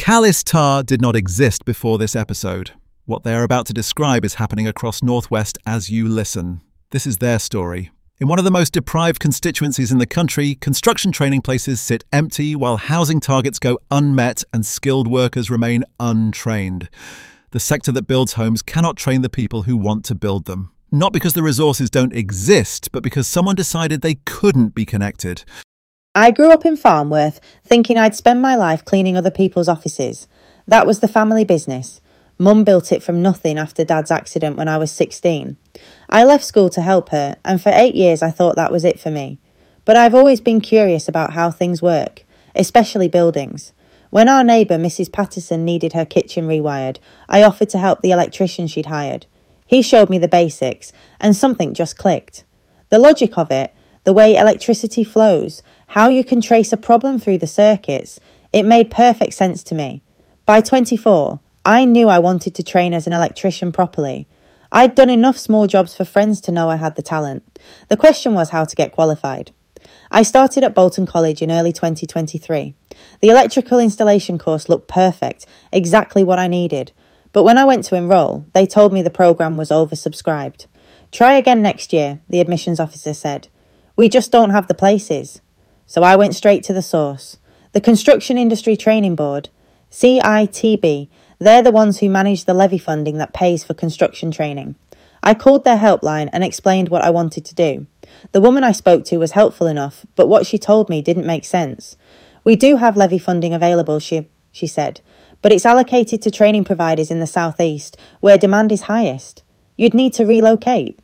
Calais tar did not exist before this episode. What they are about to describe is happening across Northwest as you listen. This is their story. In one of the most deprived constituencies in the country, construction training places sit empty while housing targets go unmet and skilled workers remain untrained. The sector that builds homes cannot train the people who want to build them. Not because the resources don't exist, but because someone decided they couldn't be connected. I grew up in Farnworth, thinking I'd spend my life cleaning other people's offices. That was the family business. Mum built it from nothing after Dad's accident when I was 16. I left school to help her, and for 8 years I thought that was it for me. But I've always been curious about how things work, especially buildings. When our neighbour, Mrs. Patterson, needed her kitchen rewired, I offered to help the electrician she'd hired. He showed me the basics, and something just clicked. The logic of it, the way electricity flows, how you can trace a problem through the circuits, it made perfect sense to me. By 24, I knew I wanted to train as an electrician properly. I'd done enough small jobs for friends to know I had the talent. The question was how to get qualified. I started at Bolton College in early 2023. The electrical installation course looked perfect, exactly what I needed. But when I went to enrol, they told me the programme was oversubscribed. Try again next year, the admissions officer said. We just don't have the places. So I went straight to the source. The Construction Industry Training Board, CITB, they're the ones who manage the levy funding that pays for construction training. I called their helpline and explained what I wanted to do. The woman I spoke to was helpful enough, but what she told me didn't make sense. We do have levy funding available, she said, but it's allocated to training providers in the southeast, where demand is highest. You'd need to relocate.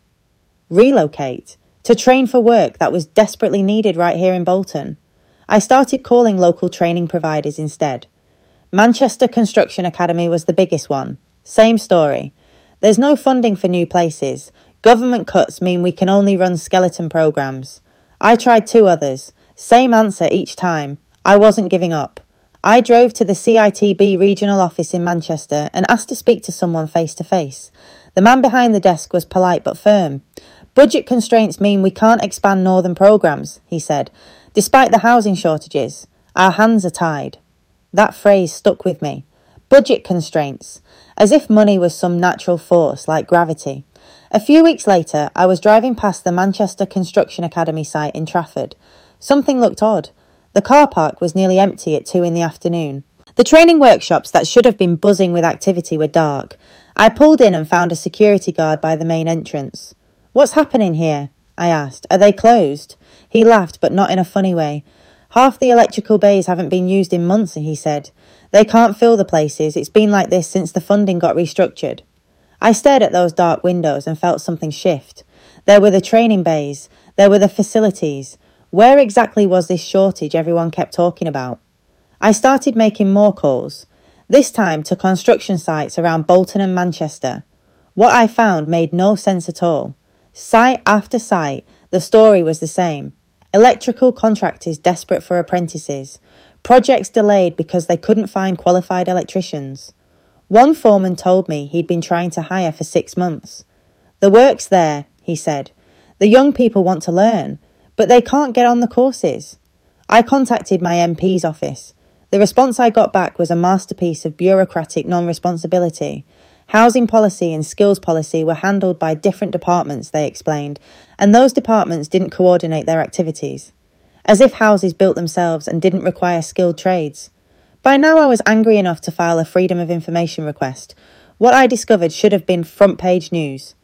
Relocate? To train for work that was desperately needed right here in Bolton. I started calling local training providers instead. Manchester Construction Academy was the biggest one. Same story. There's no funding for new places. Government cuts mean we can only run skeleton programmes. I tried 2 others. Same answer each time. I wasn't giving up. I drove to the CITB regional office in Manchester and asked to speak to someone face to face. The man behind the desk was polite but firm. Budget constraints mean we can't expand northern programmes, he said. Despite the housing shortages, our hands are tied. That phrase stuck with me. Budget constraints. As if money was some natural force like gravity. A few weeks later, I was driving past the Manchester Construction Academy site in Trafford. Something looked odd. The car park was nearly empty at 2 in the afternoon. The training workshops that should have been buzzing with activity were dark. I pulled in and found a security guard by the main entrance. What's happening here? I asked. Are they closed? He laughed, but not in a funny way. Half the electrical bays haven't been used in months, he said. They can't fill the places. It's been like this since the funding got restructured. I stared at those dark windows and felt something shift. There were the training bays. There were the facilities. Where exactly was this shortage everyone kept talking about? I started making more calls, this time to construction sites around Bolton and Manchester. What I found made no sense at all. Site after site, the story was the same. Electrical contractors desperate for apprentices. Projects delayed because they couldn't find qualified electricians. One foreman told me he'd been trying to hire for 6 months. The work's there, he said. The young people want to learn, but they can't get on the courses. I contacted my MP's office. The response I got back was a masterpiece of bureaucratic non-responsibility. Housing policy and skills policy were handled by different departments, they explained, and those departments didn't coordinate their activities. As if houses built themselves and didn't require skilled trades. By now I was angry enough to file a Freedom of Information request. What I discovered should have been front-page news.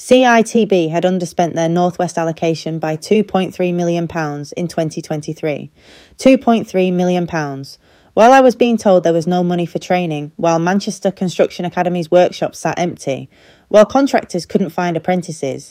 CITB had underspent their Northwest allocation by £2.3 million in 2023. £2.3 million. While I was being told there was no money for training, while Manchester Construction Academy's workshops sat empty, while contractors couldn't find apprentices,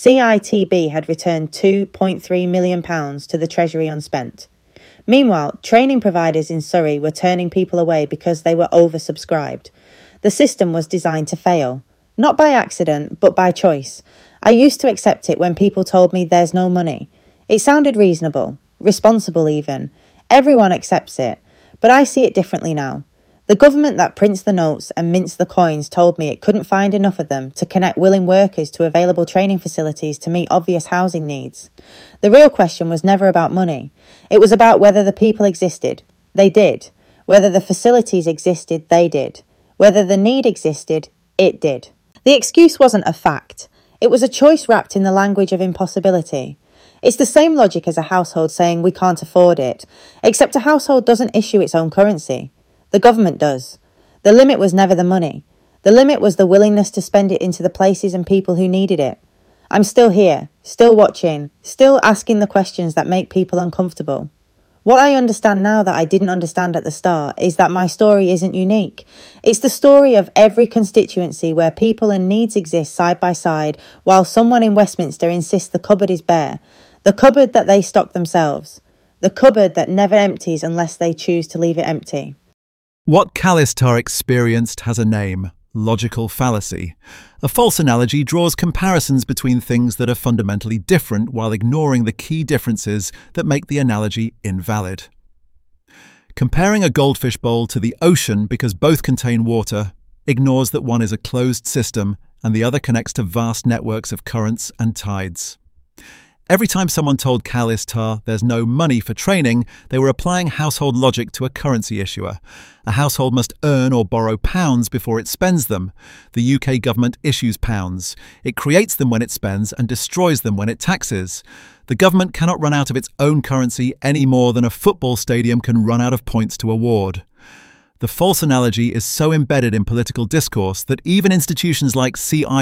CITB had returned £2.3 million to the Treasury unspent. Meanwhile, training providers in Surrey were turning people away because they were oversubscribed. The system was designed to fail. Not by accident, but by choice. I used to accept it when people told me there's no money. It sounded reasonable, responsible even. Everyone accepts it. But I see it differently now. The government that prints the notes and mints the coins told me it couldn't find enough of them to connect willing workers to available training facilities to meet obvious housing needs. The real question was never about money. It was about whether the people existed. They did. Whether the facilities existed, they did. Whether the need existed, it did. The excuse wasn't a fact. It was a choice wrapped in the language of impossibility. It's the same logic as a household saying we can't afford it, except a household doesn't issue its own currency. The government does. The limit was never the money. The limit was the willingness to spend it into the places and people who needed it. I'm still here, still watching, still asking the questions that make people uncomfortable. What I understand now that I didn't understand at the start is that my story isn't unique. It's the story of every constituency where people and needs exist side by side while someone in Westminster insists the cupboard is bare. The cupboard that they stock themselves. The cupboard that never empties unless they choose to leave it empty. What Kalistar experienced has a name: logical fallacy. A false analogy draws comparisons between things that are fundamentally different while ignoring the key differences that make the analogy invalid. Comparing a goldfish bowl to the ocean because both contain water ignores that one is a closed system and the other connects to vast networks of currents and tides. Every time someone told Kalistar there's no money for training, they were applying household logic to a currency issuer. A household must earn or borrow pounds before it spends them. The UK government issues pounds. It creates them when it spends and destroys them when it taxes. The government cannot run out of its own currency any more than a football stadium can run out of points to award. The false analogy is so embedded in political discourse that even institutions like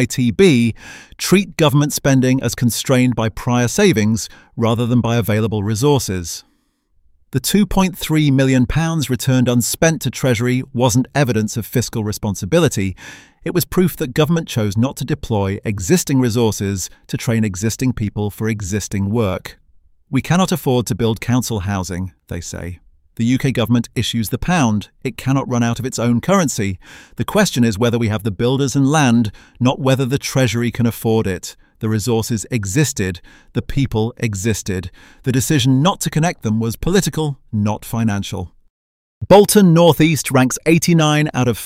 CITB treat government spending as constrained by prior savings rather than by available resources. The £2.3 million returned unspent to Treasury wasn't evidence of fiscal responsibility. It was proof that government chose not to deploy existing resources to train existing people for existing work. We cannot afford to build council housing, they say. The UK government issues the pound. It cannot run out of its own currency. The question is whether we have the builders and land, not whether the Treasury can afford it. The resources existed. The people existed. The decision not to connect them was political, not financial. Bolton North East ranks 89 out of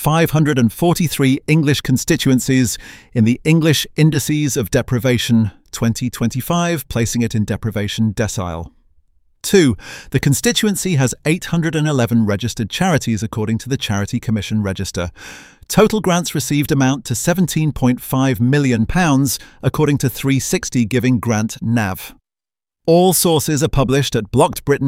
543 English constituencies in the English Indices of Deprivation 2025, placing it in deprivation decile. 2. The constituency has 811 registered charities according to the Charity Commission Register. Total grants received amount to £17.5 million according to 360 Giving Grant NAV. All sources are published at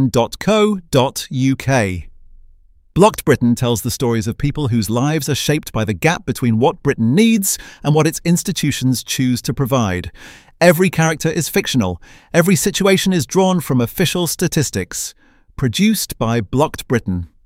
blockedbritain.co.uk. Blocked Britain tells the stories of people whose lives are shaped by the gap between what Britain needs and what its institutions choose to provide. Every character is fictional. Every situation is drawn from official statistics. Produced by Blocked Britain.